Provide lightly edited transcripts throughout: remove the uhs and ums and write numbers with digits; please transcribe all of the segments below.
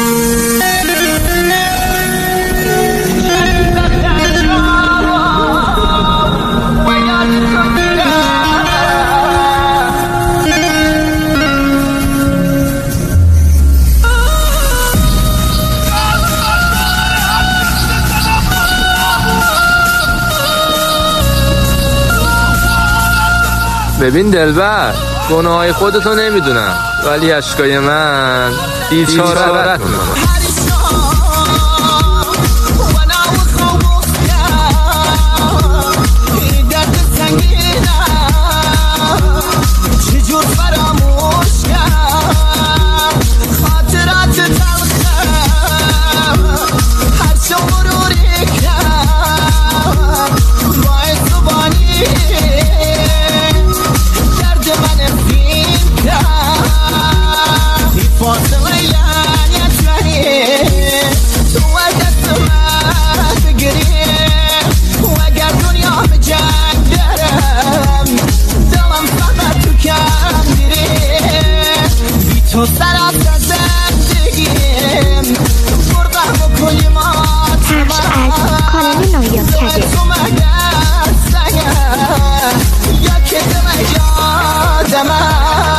ببین دلبر، گناههای خودتو نمیدونم ولی اشکای من بیچاره‌ت میکنم. تو سرات زندگیم بردم و کلی ما کانال نایاب کرده تو مگر سگم یا که دم یادم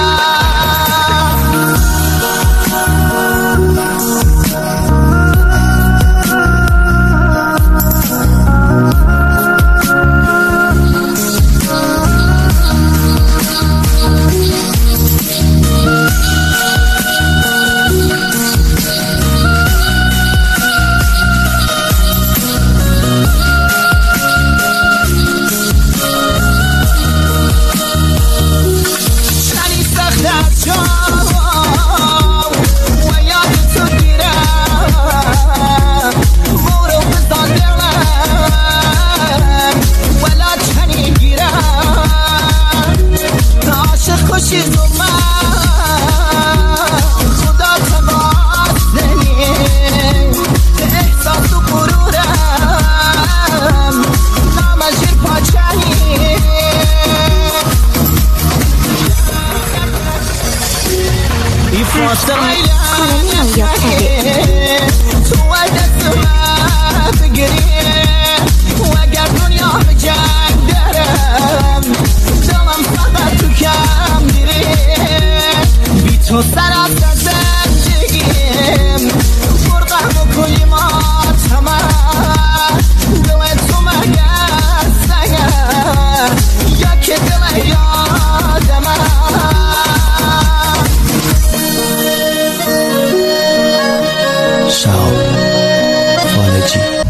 تو دست من بگیری و اگر دنیا به جنگ درم دلم فقط تو کم میری بی تو سرات زندگیم بردم و کلی ما تمام دل تو مگر سگم یا که دل یادم شهاب فالجی